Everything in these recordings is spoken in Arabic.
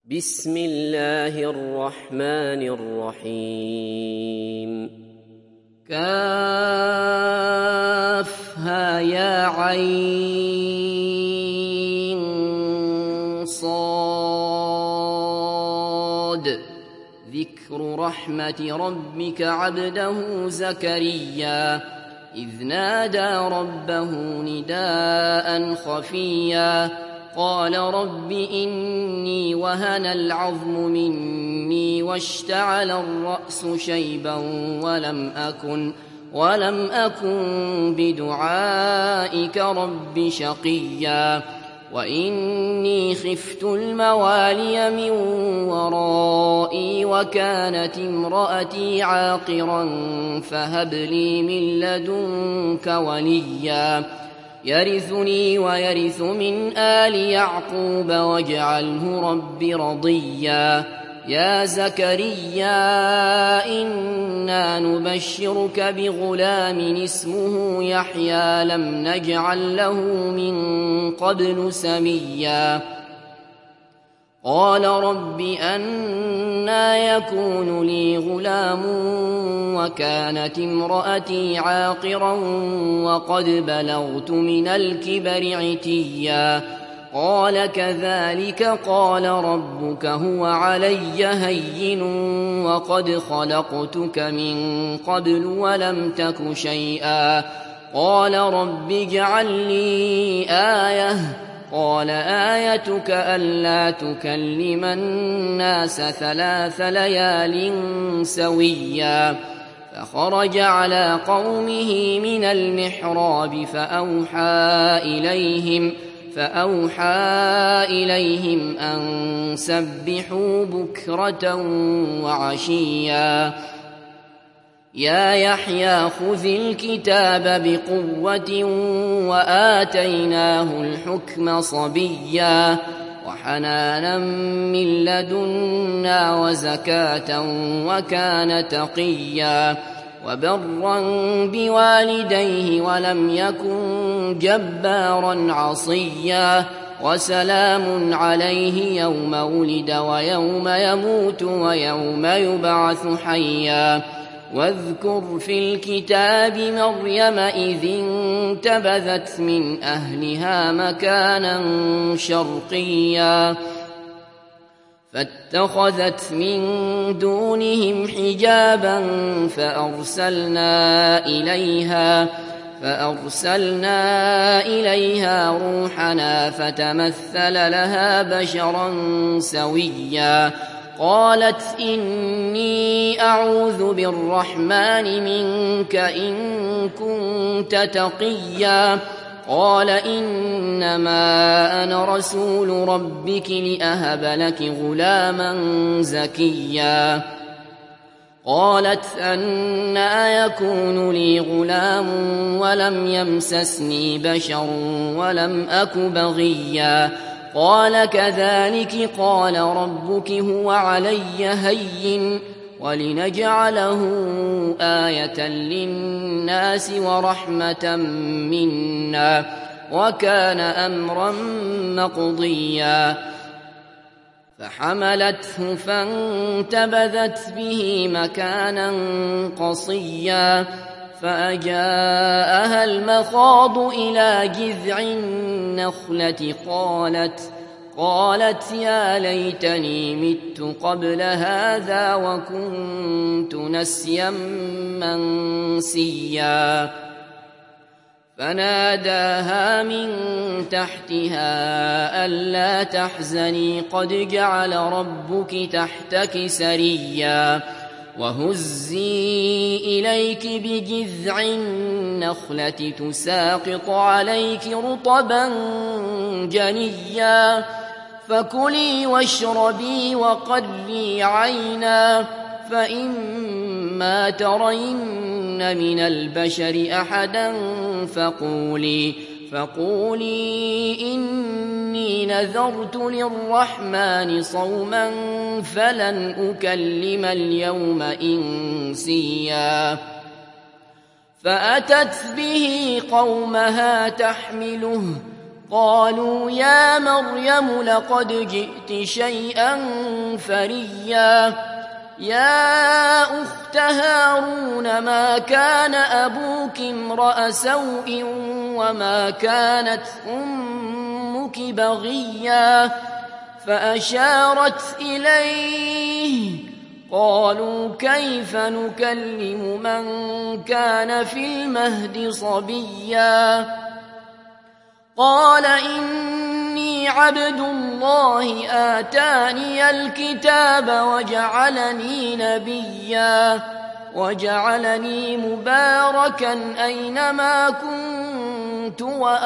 بسم الله الرحمن الرحيم كافها يا عين صاد ذكر رحمة ربك عبده زكريا إذ نادى ربه نداء خفيا قال رب إني وهن العظم مني واشتعل الرأس شيبا ولم أكن بدعائك رب شقيا وإني خفت الموالي من ورائي وكانت امرأتي عاقرا فهب لي من لدنك وليا يرثني ويرث من آل يعقوب واجعله رب رضيا يا زكريا إنا نبشرك بغلام اسمه يحيى لم نجعل له من قبل سميا قال رب أنى يكون لي غلام وكانت امرأتي عاقرا وقد بلغت من الكبر عتيا قال كذلك قال ربك هو علي هين وقد خلقتك من قبل ولم تك شيئا قال رب اجعل لي آية قال آيتك ألا تكلم الناس 3 ليال سويا فخرج على قومه من المحراب فأوحى إليهم أن سبحوا بكرة وعشيا يا يحيى خذ الكتاب بقوة وآتيناه الحكم صبيا وحنانا من لدنا وزكاة وكان تقيا وبرا بوالديه ولم يكن جبارا عصيا وسلام عليه يوم ولد ويوم يموت ويوم يبعث حيا واذكر في الكتاب مريم إذ انتبذت من أهلها مكانا شرقيا فاتخذت من دونهم حجابا فأرسلنا إليها روحنا فتمثل لها بشرا سويا قالت إني أعوذ بالرحمن منك إن كنت تقيا قال إنما أنا رسول ربك لأهب لك غلاما زكيا قالت أنى يكون لي غلام ولم يمسسني بشر ولم أك بغيا قال كذلك قال ربك هو علي هين ولنجعله آية للناس ورحمة منا وكان أمرا مقضيا فحملته فانتبذت به مكانا قصيا فأجاءها المخاض إلى جذع النخلة قالت يا ليتني مت قبل هذا وكنت نسيا منسيا فناداها من تحتها ألا تحزني قد جعل ربك تحتك سريا وهزي إليك بجذع النخلة تساقط عليك رطبا جنيا فكلي واشربي وقري عينا فإما ترين من البشر أحدا فقولي إني نذرت للرحمن صوما فلن أكلم اليوم إنسيا فأتت به قومها تحمله قالوا يا مريم لقد جئت شيئا فريا يا أخت هارون ما كان أبوك امرأ سوء وما كانت أمك بغيا فأشارت إليه قالوا كيف نكلم من كان في المهد صبيا قال إني عبد الله آتاني الكتاب وجعلني نبيا وجعلني مباركا أينما كنت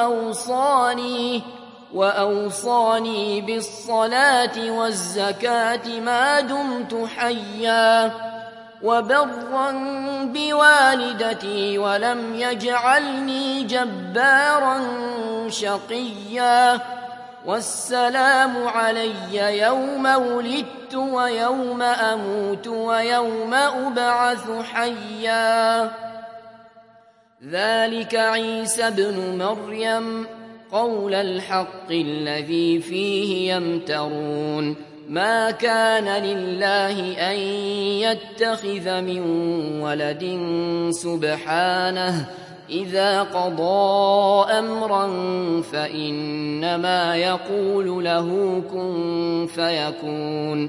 وأوصاني بالصلاة والزكاة ما دمت حيا وبرا بوالدتي ولم يجعلني جبارا شقيا والسلام علي يوم ولدت ويوم أموت ويوم أبعث حيا ذلك عيسى ابن مريم قول الحق الذي فيه يمترون ما كان لله أن يتخذ من ولد سبحانه إذا قضى أمرا فإنما يقول له كن فيكون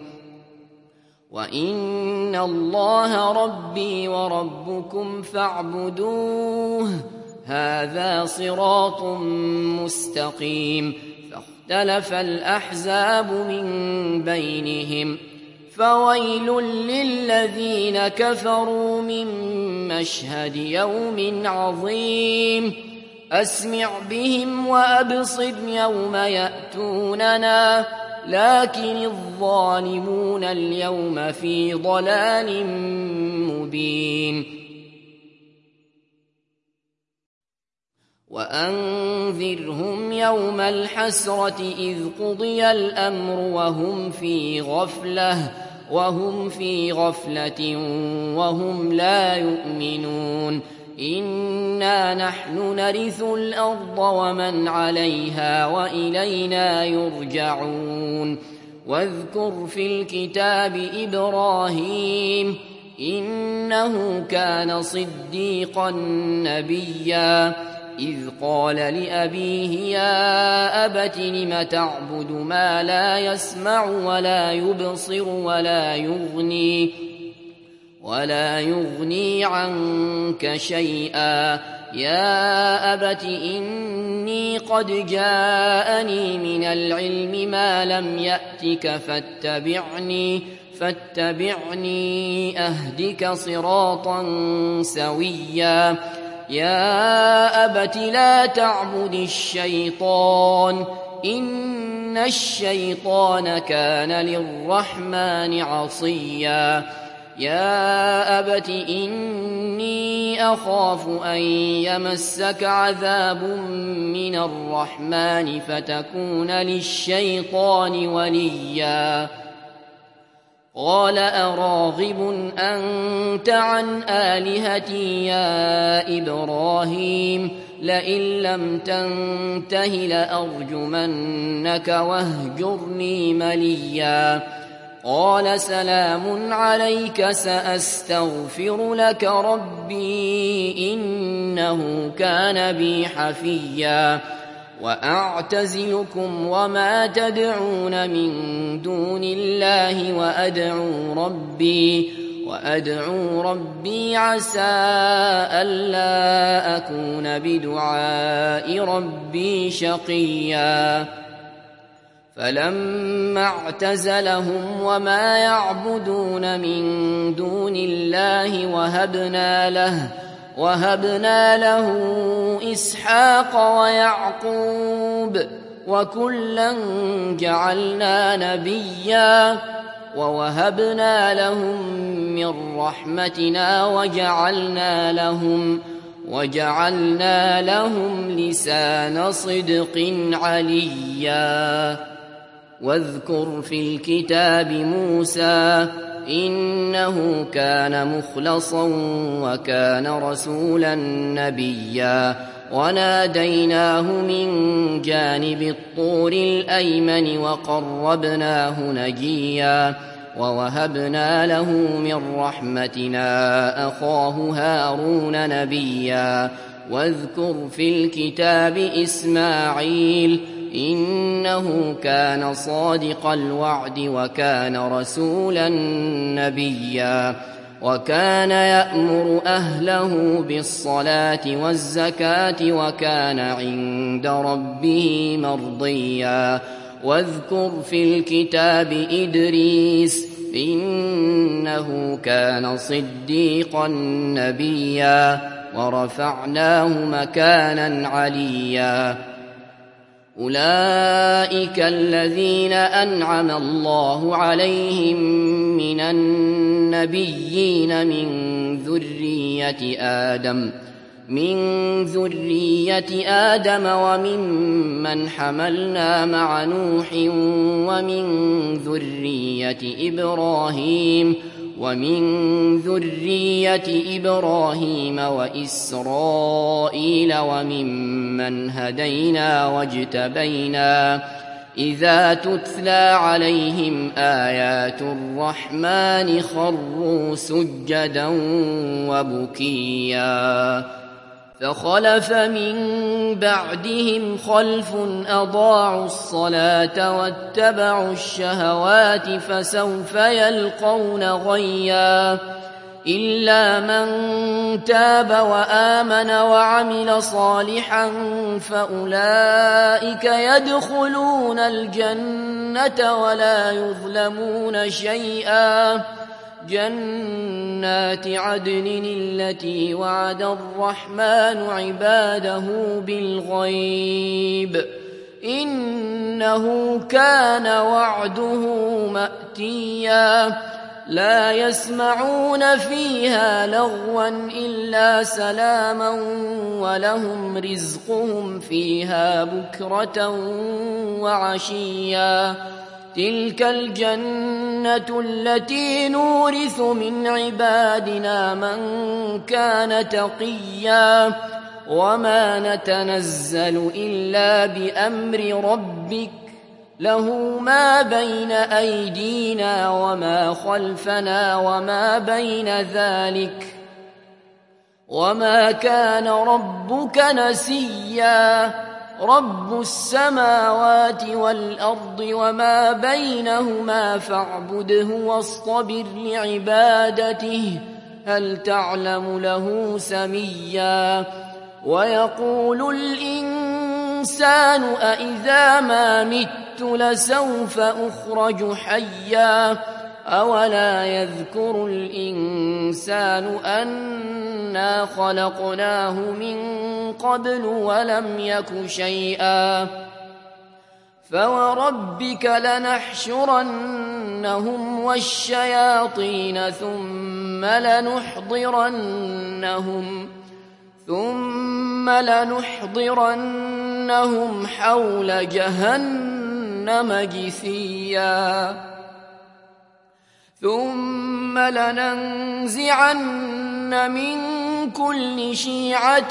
وإن الله ربي وربكم فاعبدوه هذا صراط مستقيم فاختلف الأحزاب من بينهم فويل للذين كفروا من مشهد يوم عظيم أسمع بهم وأبصر يوم يأتوننا لكن الظالمون اليوم في ضلال مبين وأنذرهم يوم الحسرة إذ قضي الأمر وهم في غفلة وهم لا يؤمنون إنا نحن نرث الأرض ومن عليها وإلينا يرجعون واذكر في الكتاب إبراهيم إنه كان صديقا نبيا إذ قال لأبيه يا أبت لم تعبد ما لا يسمع ولا يبصر ولا يغني عنك شيئا يا أبت إني قد جاءني من العلم ما لم يأتك فاتبعني أهدك صراطا سويا يا أبت لا تعبد الشيطان إن الشيطان كان للرحمن عصيا يا أبت إني أخاف أن يمسك عذاب من الرحمن فتكون للشيطان وليا قال أراغب أنت عن آلهتي يا إبراهيم لئن لم تنته لأرجمنك واهجرني مليا قال سلام عليك سأستغفر لك ربي إنه كان بي حفيا وأعتزلكم وما تدعون من دون الله وأدعو ربي عسى ألا أكون بدعاء ربي شقيا فلما اعتزلهم وما يعبدون من دون الله وهبنا له إسحاق ويعقوب وكلا جعلنا نبيا ووهبنا لهم من رحمتنا وجعلنا لهم لسان صدق عليا واذكر في الكتاب موسى إنه كان مخلصا وكان رسولا نبيا وناديناه من جانب الطور الأيمن وقربناه نجيا ووهبنا له من رحمتنا أخاه هارون نبيا واذكر في الكتاب إسماعيل إنه كان صادق الوعد وكان رسولا نبيا وكان يأمر أهله بالصلاة والزكاة وكان عند ربه مرضيا واذكر في الكتاب إدريس إنه كان صديقا نبيا ورفعناه مكانا عليا أولئك الذين أنعم الله عليهم من النبيين من ذرية آدم وممن حملنا مع نوح ومن ذرية إبراهيم وإسرائيل وممن هدينا واجتبينا إذا تتلى عليهم آيات الرحمن خروا سجدا وبكيا فخلف من بعدهم خلف أضاعوا الصلاة واتبعوا الشهوات فسوف يلقون غيا إلا من تاب وآمن وعمل صالحا فأولئك يدخلون الجنة ولا يظلمون شيئا جنات عدن التي وعد الرحمن عباده بالغيب إنه كان وعده مأتيا لا يسمعون فيها لغوا إلا سلاما ولهم رزقهم فيها بكرة وعشيا تلك الجنة التي نورث من عبادنا من كان تقيا وما نتنزل إلا بأمر ربك له ما بين أيدينا وما خلفنا وما بين ذلك وما كان ربك نسيا رب السماوات والأرض وما بينهما فاعبده واصطبر لعبادته هل تعلم له سميا ويقول الإنسان أإذا ما مت لسوف أخرج حيا أولا يذكر الإنسان أنا خلقناه من قبل لم يك شيئا فوربك لنحشرنهم والشياطين ثم لنحضرنهم حول جهنم جثيا ثم لننزعن من كل شيعة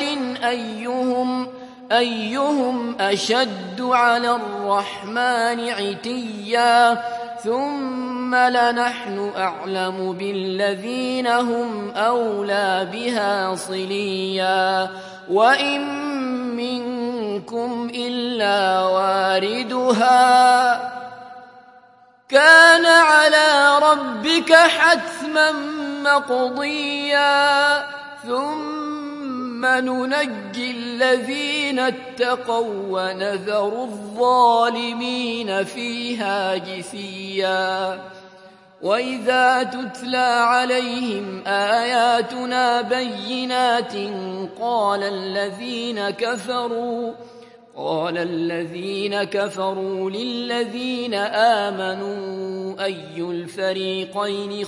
أيهم أشد على الرحمن عتيا ثم لنحن أعلم بالذين هم أولى بها صليا وإن منكم إلا واردها كان على ربك حتما مقضيا ثم ننجي الذين اتقوا ونذر الظالمين فيها جثيا وإذا تتلى عليهم آياتنا بينات قال الذين كفروا للذين آمنوا أي الفريقين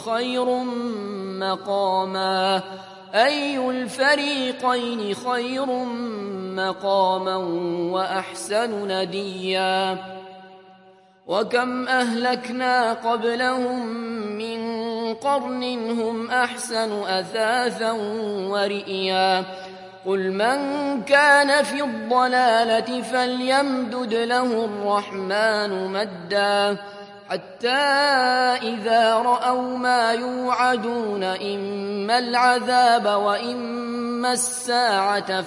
خير مقاما وأحسن نديا وكم أهلكنا قبلهم من قرن هم أحسن أثاثا ورئيا قل من كان في الضلالة فليمدد له الرحمن مدا حتى إذا رأوا ما يوعدون إما العذاب وإما الساعة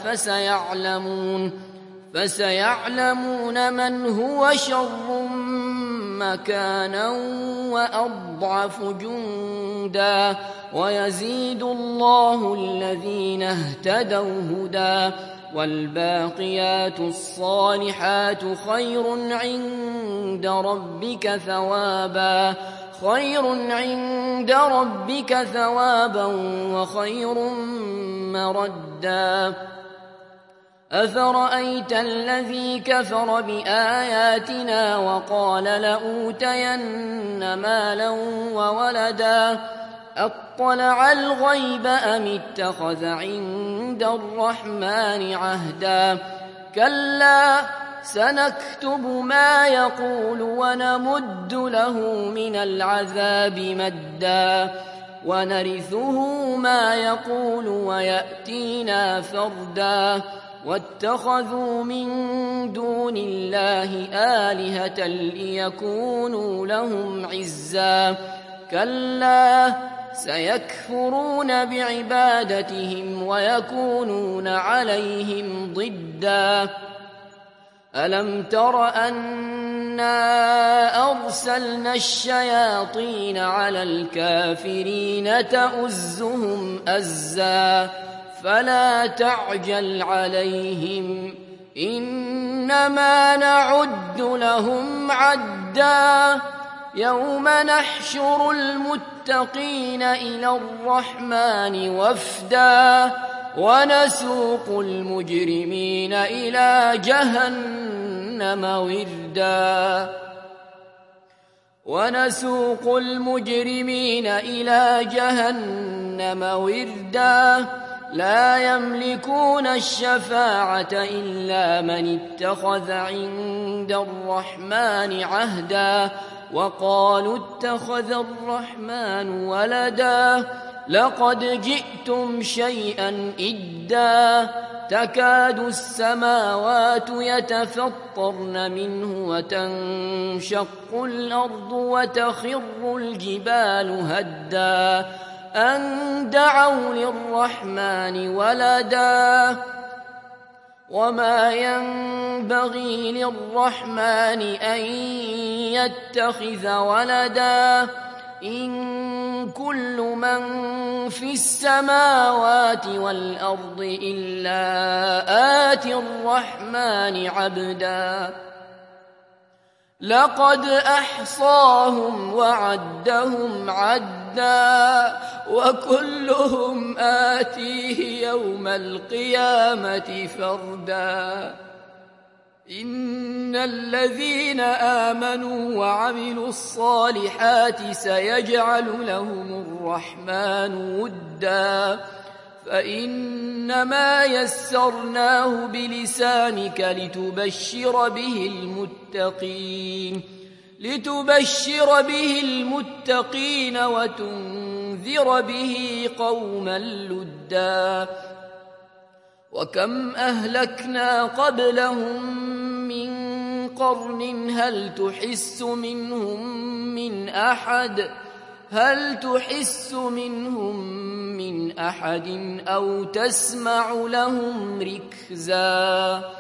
فسيعلمون من هو شر مكانا وأضعف جندا ويزيد الله الذين اهتدوا هدى والباقيات الصالحات خير عند ربك ثوابا وخير مردا أفرأيت الذي كفر بآياتنا وقال لأوتين مالا وولدا أطلع الغيب أم اتخذ عند الرحمن عهدا كلا سنكتب ما يقول ونمد له من العذاب مدا ونرثه ما يقول ويأتينا فردا واتخذوا من دون الله آلهة ليكونوا لهم عزا كلا سيكفرون بعبادتهم ويكونون عليهم ضدا ألم تر أنا أرسلنا الشياطين على الكافرين تؤزهم أزا فلا تعجل عليهم إنما نعد لهم عدا يوم نحشر المتقين إلى الرحمن وفدا ونسوق المجرمين إلى جهنم وردا لا يملكون الشفاعة إلا من اتخذ عند الرحمن عهدا وقالوا اتخذ الرحمن ولدا لقد جئتم شيئا إدا تكاد السماوات يتفطرن منه وتنشق الأرض وتخر الجبال هدا أن دعوا للرحمن ولدا وما ينبغي للرحمن أن يتخذ ولدا إن كل من في السماوات والأرض إلا آتي الرحمن عبدا لقد أحصاهم وعدهم عدا وكلهم آتيه يوم القيامة فردا إن الذين آمنوا وعملوا الصالحات سيجعل لهم الرحمن ودا فإنما يسرناه بلسانك لتبشر به المتقين وتنذر به قوما لدا وكم أهلكنا قبلهم من قرن هل تحس منهم من أحد أو تسمع لهم ركزا